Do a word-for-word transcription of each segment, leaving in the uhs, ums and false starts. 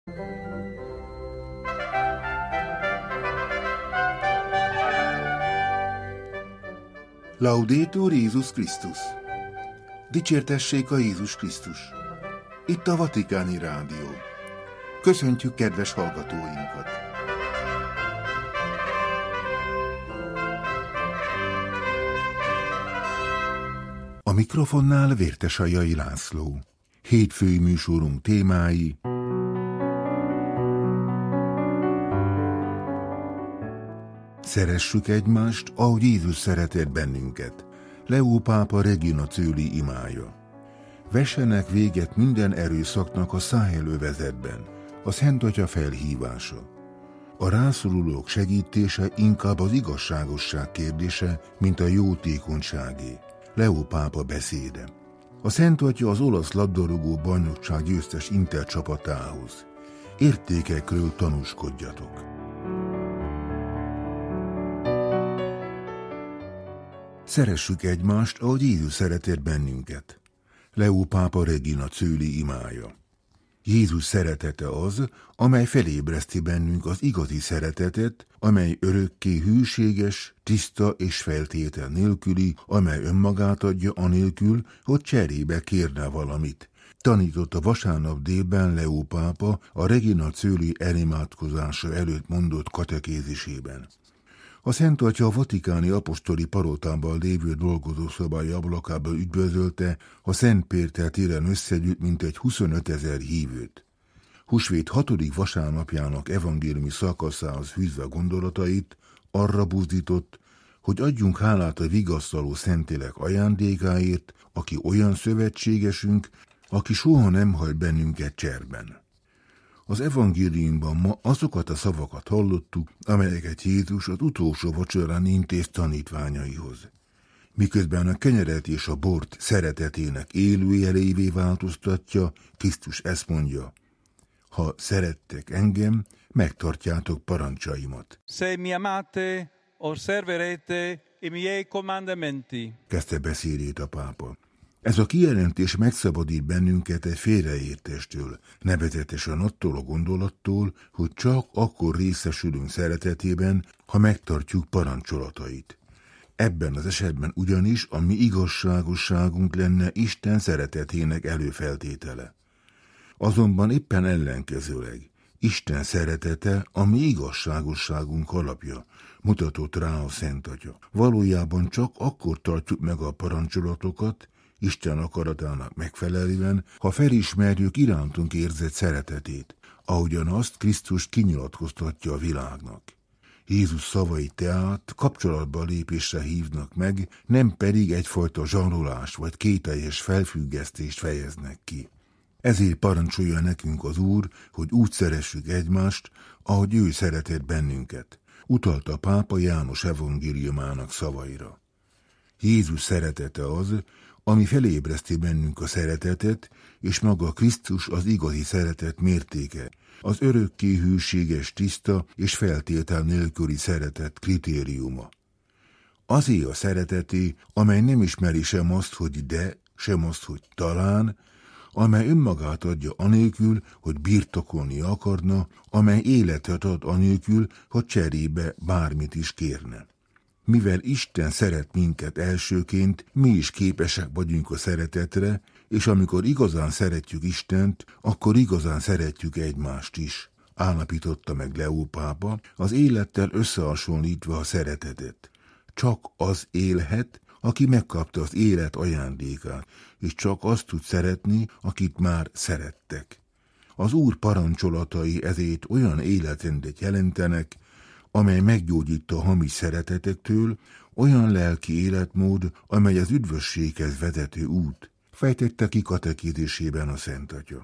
Laudetur Jézus Krisztus! Dicsértessék a Jézus Krisztus! Itt a Vatikáni Rádió. Köszöntjük kedves hallgatóinkat! A mikrofonnál Vértesajai László. Hétfői műsorunk témái: szeressük egymást, ahogy Jézus szeretett bennünket. Leó pápa Regina Coeli imája. Vessenek véget minden erőszaknak a Száhel övezetben. A Szent Atya felhívása. A rászorulók segítése inkább az igazságosság kérdése, mint a jótékonyságé. Leó pápa beszéde. A Szent Atya az olasz labdarúgó bajnokság győztes Inter csapatához. Értékekről tanúskodjatok. Szeressük egymást, ahogy Jézus szeretett bennünket. Leó pápa Regina Coeli imája. Jézus szeretete az, amely felébreszti bennünk az igazi szeretetet, amely örökké hűséges, tiszta és feltétel nélküli, amely önmagát adja anélkül, hogy cserébe kérne valamit. Tanított a vasárnap délben Leó pápa a Regina Coeli elimádkozása előtt mondott katekézisében. A Szent Atya a vatikáni apostoli palotában lévő dolgozószobája ablakából üdvözölte a Szent Péter téren összegyűlt mintegy huszonötezer hívőt. Húsvét hatodik vasárnapjának evangéliumi szakaszához fűzve gondolatait arra buzdított, hogy adjunk hálát a vigasztaló Szentlélek ajándékáért, aki olyan szövetségesünk, aki soha nem hagy bennünket cserben. Az evangéliumban ma azokat a szavakat hallottuk, amelyeket Jézus az utolsó vacsorán intéz tanítványaihoz. Miközben a kenyeret és a bort szeretetének élőjelévé változtatja, Krisztus ezt mondja: ha szerettek engem, megtartjátok parancsaimat. Se mi amate, osserverete i miei comandamenti. Kezdte beszédét a pápa. Ez a kijelentés megszabadít bennünket egy félreértéstől, nevezetesen attól a gondolattól, hogy csak akkor részesülünk szeretetében, ha megtartjuk parancsolatait. Ebben az esetben ugyanis a mi igazságosságunk lenne Isten szeretetének előfeltétele. Azonban éppen ellenkezőleg Isten szeretete a mi igazságosságunk alapja, mutatott rá a Szent Atya. Valójában csak akkor tartjuk meg a parancsolatokat, Isten akaratának megfelelően, ha felismerjük irántunk érzett szeretetét, ahogyan azt Krisztus kinyilatkoztatja a világnak. Jézus szavai tehát kapcsolatba lépésre hívnak meg, nem pedig egyfajta zsarolás vagy kételjes felfüggesztést fejeznek ki. Ezért parancsolja nekünk az Úr, hogy úgy szeressük egymást, ahogy ő szeretett bennünket. Utalt a pápa János evangéliumának szavaira. Jézus szeretete az, ami felébreszti bennünk a szeretetet, és maga Krisztus az igazi szeretet mértéke, az örökké hűséges, tiszta és feltétel nélküli szeretet kritériuma. Azé a szereteté, amely nem ismeri sem azt, hogy de, sem azt, hogy talán, amely önmagát adja anélkül, hogy birtokolni akarna, amely életet ad anélkül, hogy cserébe bármit is kérne. Mivel Isten szeret minket elsőként, mi is képesek vagyunk a szeretetre, és amikor igazán szeretjük Istent, akkor igazán szeretjük egymást is, állapította meg Leó pápa, az élettel összehasonlítva a szeretetet. Csak az élhet, aki megkapta az élet ajándékát, és csak azt tud szeretni, akit már szerettek. Az Úr parancsolatai ezért olyan életrendet jelentenek, amely meggyógyít a hamis szeretetektől, olyan lelki életmód, amely az üdvösséghez vezető út, fejtette ki katekézisében a Szent Atya.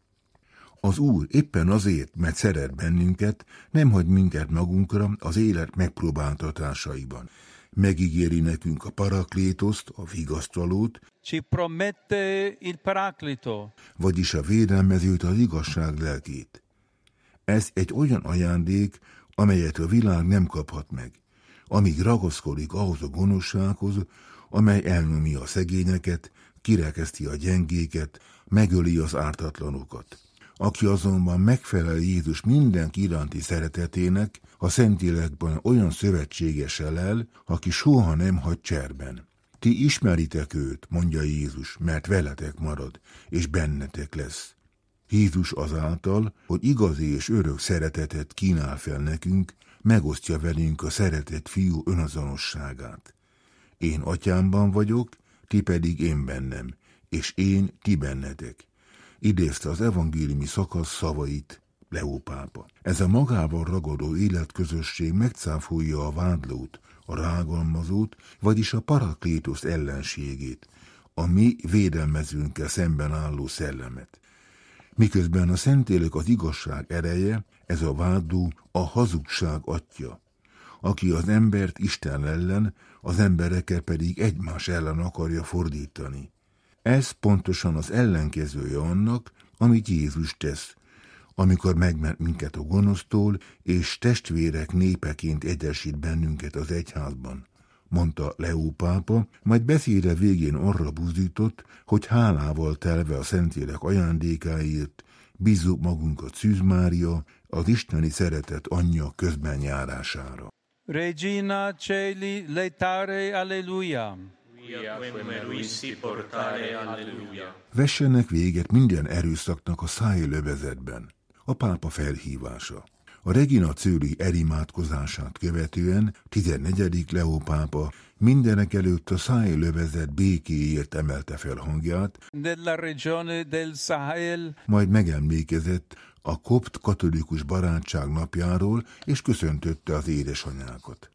Az Úr éppen azért, mert szeret bennünket, nem hagy minket magunkra az élet megpróbáltatásaiban. Megígéri nekünk a paraklétoszt, a vigasztalót, Ci promette il paraclito, vagyis a védelmezőt, az igazság lelkét. Ez egy olyan ajándék, amelyet a világ nem kaphat meg, amíg ragaszkodik ahhoz a gonoszsághoz, amely elnyomja a szegényeket, kirekeszti a gyengéket, megöli az ártatlanokat. Aki azonban megfelel Jézus mindenki iránti szeretetének, a Szentlélekben olyan szövetségessel el, aki soha nem hagy cserben. Ti ismeritek őt, mondja Jézus, mert veletek marad, és bennetek lesz. Jézus azáltal, hogy igazi és örök szeretetet kínál fel nekünk, megosztja velünk a szeretett fiú önazonosságát. Én atyámban vagyok, ti pedig én bennem, és én ti bennetek. Idézte az evangéliumi szakasz szavait Leó pápa. Ez a magával ragadó életközösség megcáfolja a vádlót, a rágalmazót, vagyis a paraklétosz ellenségét, a mi védelmezőnkkel szemben álló szellemet. Miközben a Szentlélek az igazság ereje, ez a vádló a hazugság atya, aki az embert Isten ellen, az embereket pedig egymás ellen akarja fordítani. Ez pontosan az ellenkezője annak, amit Jézus tesz, amikor megment minket a gonosztól, és testvérek népeként egyesít bennünket az egyházban, mondta Leó pápa, majd beszéde végén arra buzdított, hogy hálával telve a Szentlélek ajándékáért bízzuk magunkat Szűz Mária, az isteni szeretet anyja közben járására. Regina Celi letare alleluia. Vessenek véget minden erőszaknak a szájlövezetben. A pápa felhívása. A Regina Coeli elimádkozását követően tizennegyedik Leó pápa mindenek előtt a szájlövezet békéért emelte fel hangját, Della regione del Sahel. Majd megemlékezett a kopt katolikus barátság napjáról, és köszöntötte az édesanyákat.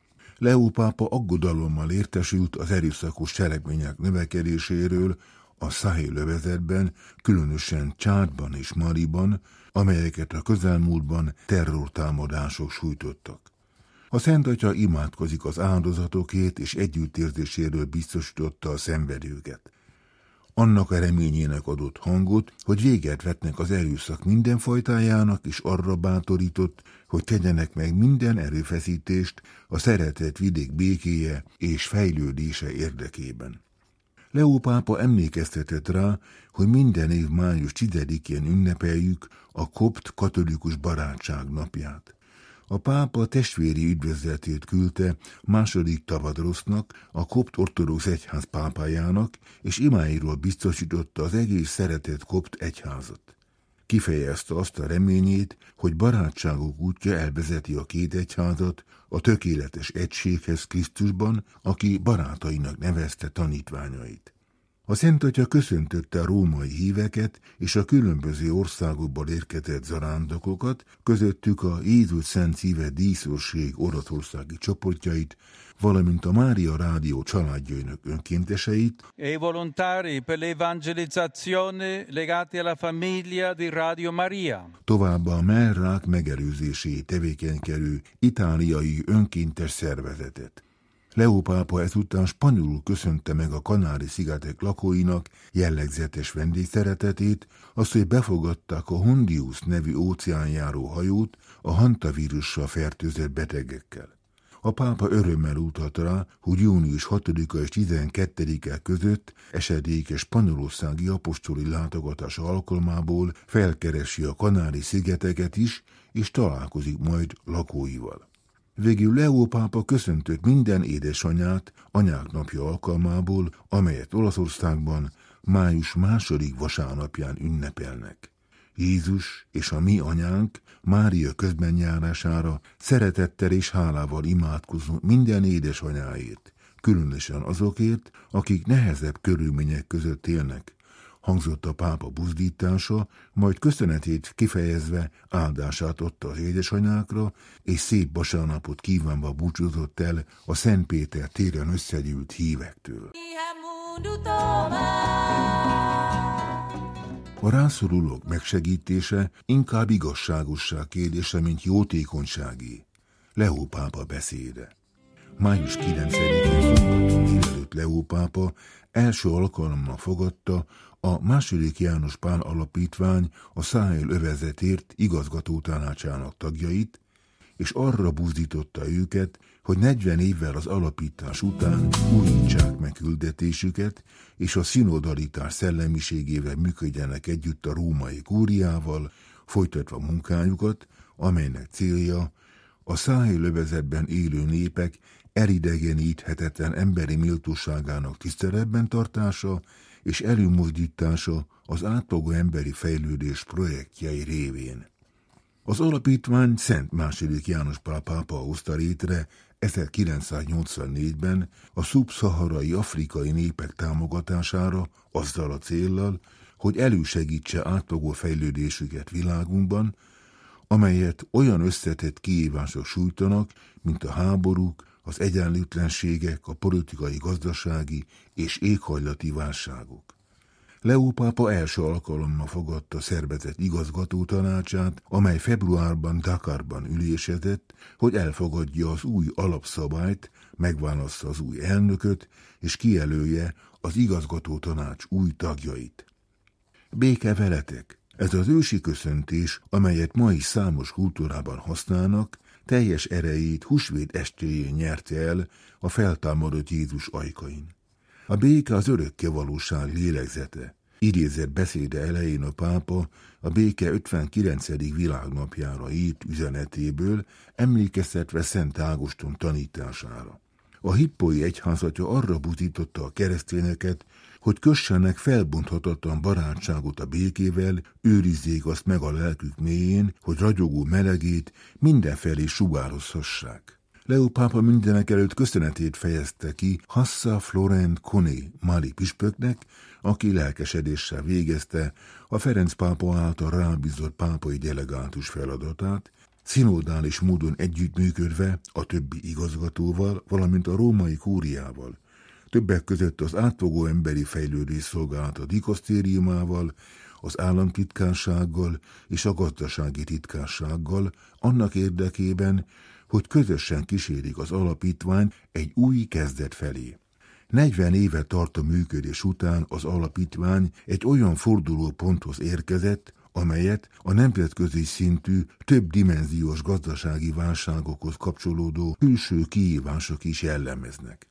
Leó pápa aggodalommal értesült az erőszakos cselekmények növekedéséről a szájlövezetben, különösen Csádban és Maliban, amelyeket a közelmúltban terrortámadások sújtottak. A Szent Atya imádkozik az áldozatokért, és együttérzéséről biztosította a szenvedőket. Annak a reményének adott hangot, hogy véget vetnek az erőszak minden fajtájának, és arra bátorított, hogy tegyenek meg minden erőfeszítést a szeretett vidék békéje és fejlődése érdekében. Leó pápa emlékeztetett rá, hogy minden év május tizedikén ünnepeljük a kopt katolikus barátság napját. A pápa testvéri üdvözletét küldte második Tavadrosznak, a kopt ortodox egyház pápájának, és imáiról biztosította az egész szeretett kopt egyházat. Kifejezte azt a reményét, hogy barátságok útja elvezeti a két egyházat a tökéletes egységhez Krisztusban, aki barátainak nevezte tanítványait. A Szent Atya köszöntötte a római híveket és a különböző országokból érkezett zarándokokat, közöttük a Jézus Szent Szíve díszőrség oroszországi csoportjait, valamint a Mária Rádió családjainak önkénteseit, E volontari per l'evangelizzazione legati alla famiglia di Radio Maria. Továbbá a mellrák megelőzéséért tevékenykedő itáliai önkéntes szervezetet. Leó pápa ezután spanyolul köszönte meg a Kanári-szigetek lakóinak jellegzetes vendégszeretetét, azt, hogy befogadták a Hondius nevű óceánjáró hajót a hantavírussal fertőzött betegekkel. A pápa örömmel utalt rá, hogy június hatodika és tizenkettedike között esedékes spanyolországi apostoli látogatás alkalmából felkeresi a Kanári-szigeteket is, és találkozik majd lakóival. Végül Leó pápa köszöntött minden édesanyát Anyák napja alkalmából, amelyet Olaszországban május második vasárnapján ünnepelnek. Jézus és a mi anyánk Mária közbenjárására szeretettel és hálával imádkozunk minden édesanyáért, különösen azokért, akik nehezebb körülmények között élnek, hangzott a pápa buzdítása, majd köszönetét kifejezve áldását adta az édesanyákra, és szép vasárnapot kívánva búcsúzott el a Szent Péter téren összegyűlt hívektől. A rászorulók megsegítése inkább igazságosság kérdése, mint jótékonyságé. Leó pápa beszéde. május kilencedikén szombaton délelőtt Leó pápa első alkalommal fogadta a második János Pál Alapítvány a Száhél övezetért igazgató tanácsának tagjait, és arra buzdította őket, hogy negyven évvel az alapítás után újítsák meg küldetésüket, és a szinodalitás szellemiségével működjenek együtt a római kúriával, folytatva munkájukat, amelynek célja a Száhél övezetben élő népek elidegeníthetetlen emberi méltóságának tiszteletben tartása és előmozdítása az átfogó emberi fejlődés projektjei révén. Az alapítvány Szent második János Pál pápa hozta létre ezerkilencszáznyolcvannégyben a szubszaharai afrikai népek támogatására azzal a céllal, hogy elősegítse átfogó fejlődésüket világunkban, amelyet olyan összetett kihívások sújtanak, mint a háborúk, az egyenlőtlenségek, a politikai, gazdasági és éghajlati válságok. Leó pápa első alkalommal fogadta szervezet igazgató tanácsát, amely februárban Dakarban ülésezett, hogy elfogadja az új alapszabályt, megválassza az új elnököt, és kijelölje az igazgató tanács új tagjait. Béke veletek! Ez az ősi köszöntés, amelyet ma is számos kultúrában használnak, teljes erejét húsvét estéjén nyerte el a feltámadott Jézus ajkain. A béke az örökké valóság lélegzete. Idézett beszéde elején a pápa a béke ötvenkilencedik világnapjára írt üzenetéből, emlékeztetve Szent Ágoston tanítására. A hippói egyházatja arra buzdította a keresztényeket, hogy kössenek felbonthatatlan barátságot a békével, őrizzék azt meg a lelkük mélyén, hogy ragyogó melegét mindenfelé sugározhassák. Leó pápa mindenek előtt köszönetét fejezte ki Hassa Florent Koné mali püspöknek, aki lelkesedéssel végezte a Ferenc pápa által rábízott pápai delegátus feladatát, szinodális módon együttműködve a többi igazgatóval, valamint a római kúriával, többek között az átfogó emberi fejlődés szolgálata dikasztériumával, az államtitkársággal és a gazdasági titkársággal, annak érdekében, hogy közösen kísérik az alapítvány egy új kezdet felé. negyven éve tartó működés után az alapítvány egy olyan fordulóponthoz érkezett, amelyet a nemzetközi szintű, több dimenziós gazdasági válságokhoz kapcsolódó külső kihívások is jellemeznek.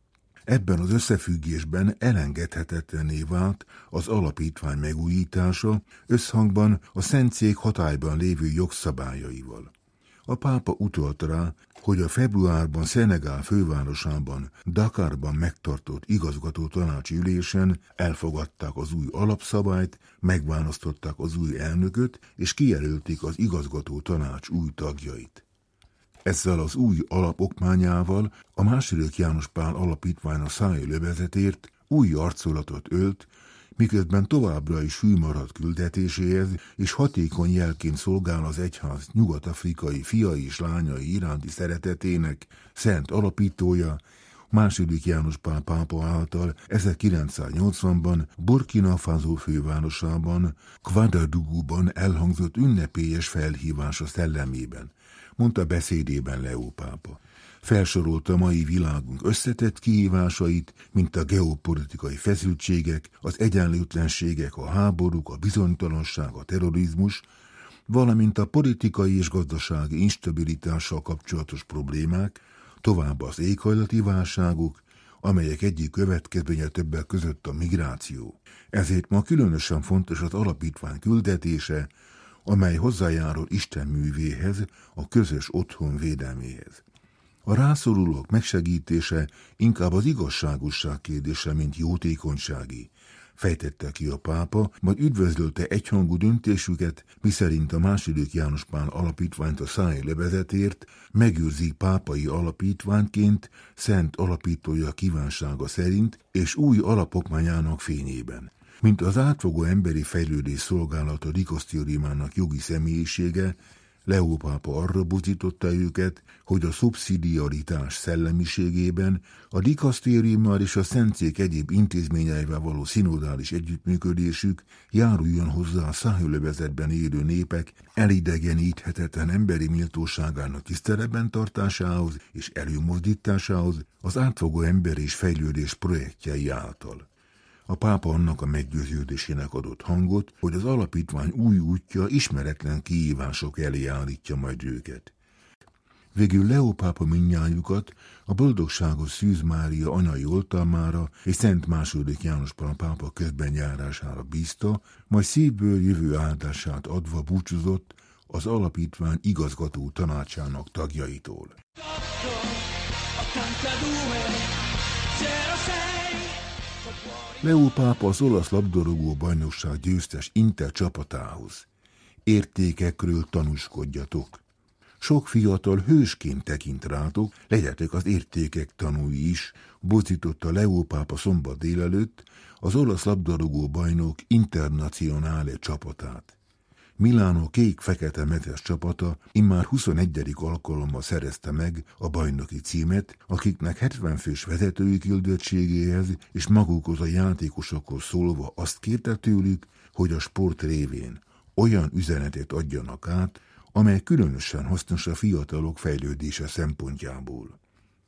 Ebben az összefüggésben elengedhetetlenné vált az alapítvány megújítása összhangban a Szentszék hatályban lévő jogszabályaival. A pápa utalt rá, hogy a februárban Szenegál fővárosában, Dakarban megtartott igazgató tanácsi ülésen elfogadták az új alapszabályt, megválasztották az új elnököt és kijelölték az igazgató tanács új tagjait. Ezzel az új alapokmányával a második János Pál alapítvány a Száhél övezetért új arculatot ölt, miközben továbbra is hű maradt küldetéséhez, és hatékony jelként szolgál az egyház nyugat-afrikai fiai és lányai iránti szeretetének szent alapítója, második János Pál pápa által ezerkilencszáznyolcvanban Burkina Faso fővárosában, Ouagadougouban elhangzott ünnepélyes felhívása szellemében, mondta beszédében Leó pápa. Felsorolta mai világunk összetett kihívásait, mint a geopolitikai feszültségek, az egyenlőtlenségek, a háborúk, a bizonytalanság, a terrorizmus, valamint a politikai és gazdasági instabilitással kapcsolatos problémák, továbbá az éghajlati válságok, amelyek egyik következménye többek között a migráció. Ezért ma különösen fontos az alapítvány küldetése, amely hozzájárul Isten művéhez, a közös otthon védelméhez. A rászorulók megsegítése inkább az igazságosság kérdése, mint jótékonysági, fejtette ki a pápa, majd üdvözölte egyhangú döntésüket, miszerint a második János Pál alapítványt a Száhél övezetért megőrzik pápai alapítványként szent alapítója kívánsága szerint és új alapokmányának fényében. Mint az átfogó emberi fejlődés szolgálata dikasztériumának jogi személyisége, Leó pápa arra buzdította őket, hogy a szubszidiaritás szellemiségében a dikasztériummal és a Szentszék egyéb intézményeivel való szinodális együttműködésük járuljon hozzá a Száhél övezetben élő népek elidegeníthetetlen emberi méltóságának tiszteletben tartásához és előmozdításához az átfogó ember és fejlődés projektjei által. A pápa annak a meggyőződésének adott hangot, hogy az alapítvány új útja ismeretlen kihívások elé állítja majd őket. Végül Leó pápa mindnyájukat a boldogságos Szűz Mária anyai oltalmára és Szent második János Pál pápa közbenjárására bízta, majd szívből jövő áldását adva búcsúzott az alapítvány igazgató tanácsának tagjaitól. Leó pápa az olasz labdarúgó bajnokság győztes Inter csapatához: értékekről tanúskodjatok. Sok fiatal hősként tekint rátok, legyetek az értékek tanúi is, buzdította Leó pápa szombat délelőtt az olasz labdarúgó bajnok Internazionale csapatát. Milánó kék-fekete metes csapata immár huszonegyedik alkalommal szerezte meg a bajnoki címet, akiknek hetven fős vezetői küldöttségéhez és magukhoz a játékosokhoz szólva azt kérte tőlük, hogy a sport révén olyan üzenetet adjanak át, amely különösen hasznos a fiatalok fejlődése szempontjából.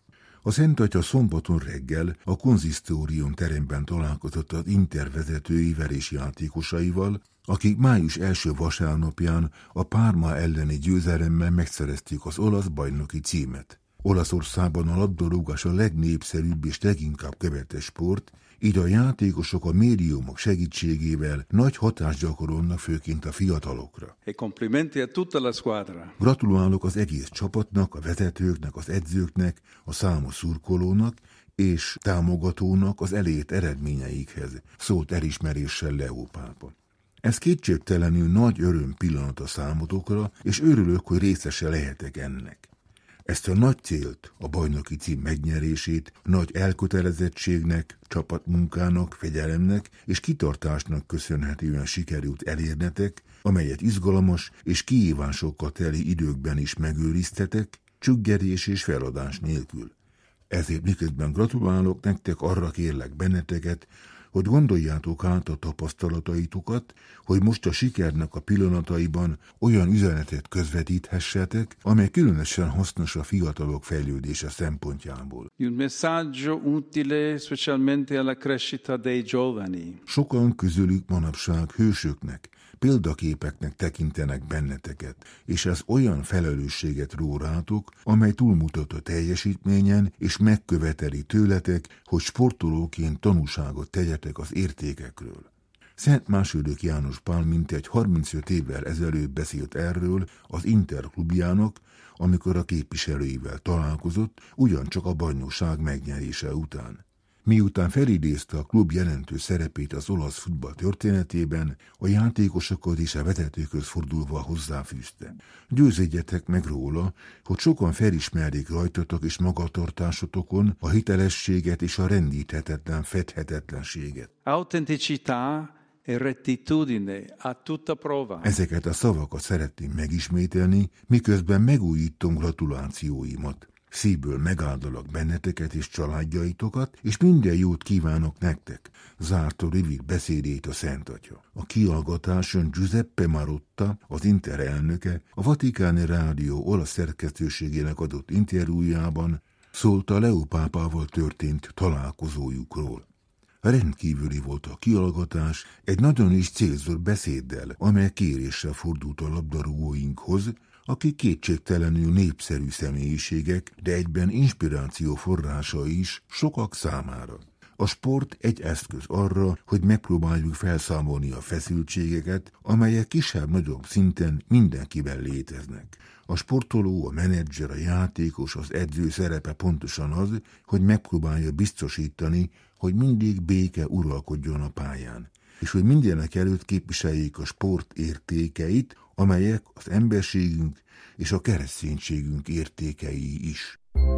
A Szent Atya szombaton reggel a konzisztórium teremben találkozott az Inter vezetőivel és játékosaival, akik május első vasárnapján a Parma elleni győzelemmel megszerezték az olasz bajnoki címet. Olaszországban a labdarúgás a legnépszerűbb és leginkább követett sport, így a játékosok a médiumok segítségével nagy hatást gyakorolnak főként a fiatalokra. E complimenti a tutta la squadra. Gratulálok az egész csapatnak, a vezetőknek, az edzőknek, a számos szurkolónak és támogatónak az elért eredményeikhez, szólt elismeréssel Leó pápa. Ez kétségtelenül nagy öröm pillanat a számotokra, és örülök, hogy részese lehetek ennek. Ezt a nagy célt, a bajnoki cím megnyerését nagy elkötelezettségnek, csapatmunkának, fegyelemnek és kitartásnak köszönhetően sikerült elérnetek, amelyet izgalmas és kihívásokkal teli időkben is megőriztetek, csüggedés és feladás nélkül. Ezért miközben gratulálok nektek, arra kérlek benneteket, hogy gondoljátok át a tapasztalataitokat, hogy most a sikernek a pillanataiban olyan üzenetet közvetíthessetek, amely különösen hasznos a fiatalok fejlődése szempontjából. Un messaggio utile specialmente alla crescita dei giovani. Sokan közülük manapság hősöknek, példaképeknek tekintenek benneteket, és ez olyan felelősséget ró rátok, amely túlmutat a teljesítményen, és megköveteli tőletek, hogy sportolóként tanúságot tegyetek az értékekről. Szent második János Pál mintegy harmincöt évvel ezelőtt beszélt erről az Inter klubjának, amikor a képviselőivel találkozott, ugyancsak a bajnokság megnyerése után. Miután felidézte a klub jelentős szerepét az olasz futball történetében, a játékosokat és a vezetőkhöz fordulva hozzáfűzte: győződjetek meg róla, hogy sokan felismerik rajtatok és magatartásotokon a hitelességet és a rendíthetetlen fedhetetlenséget. Autenticità e rettitudine a tutta prova. Ezeket a szavakat szeretném megismételni, miközben megújítom gratulációimat. Szívből megáldalak benneteket és családjaitokat, és minden jót kívánok nektek, zárta rövid beszédét a Szent Atya. A kihallgatáson Giuseppe Marotta, az Inter elnöke, a Vatikáni Rádió olasz szerkesztőségének adott interjújában szólt a Leó pápával történt találkozójukról. Rendkívüli volt a kihallgatás, egy nagyon is célzott beszéddel, amely kéréssel fordult a labdarúgóinkhoz, akik kétségtelenül népszerű személyiségek, de egyben inspiráció forrása is sokak számára. A sport egy eszköz arra, hogy megpróbáljuk felszámolni a feszültségeket, amelyek kisebb-nagyobb szinten mindenkiben léteznek. A sportoló, a menedzser, a játékos, az edző szerepe pontosan az, hogy megpróbálja biztosítani, hogy mindig béke uralkodjon a pályán, és hogy mindenek előtt képviseljék a sport értékeit, amelyek az emberségünk és a kereszténységünk értékei is.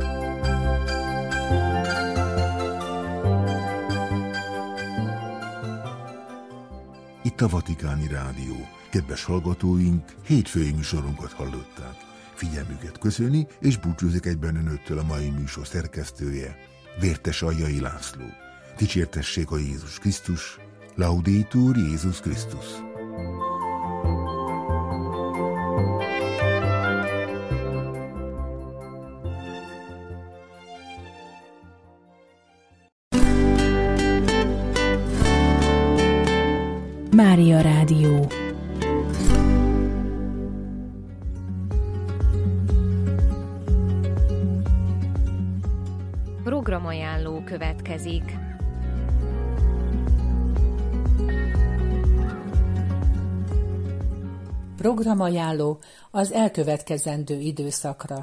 Itt a Vatikáni Rádió. Kedves hallgatóink, hétfői műsorunkat hallották. Figyelmüket köszöni, és búcsúzik egyben önöktől a mai műsor szerkesztője, Vértes Aljai László. Dicsértessék a Jézus Krisztus, Laudetur Jézus Krisztus. Mária Rádió. programajánló következik. Programajánló az elkövetkezendő időszakra.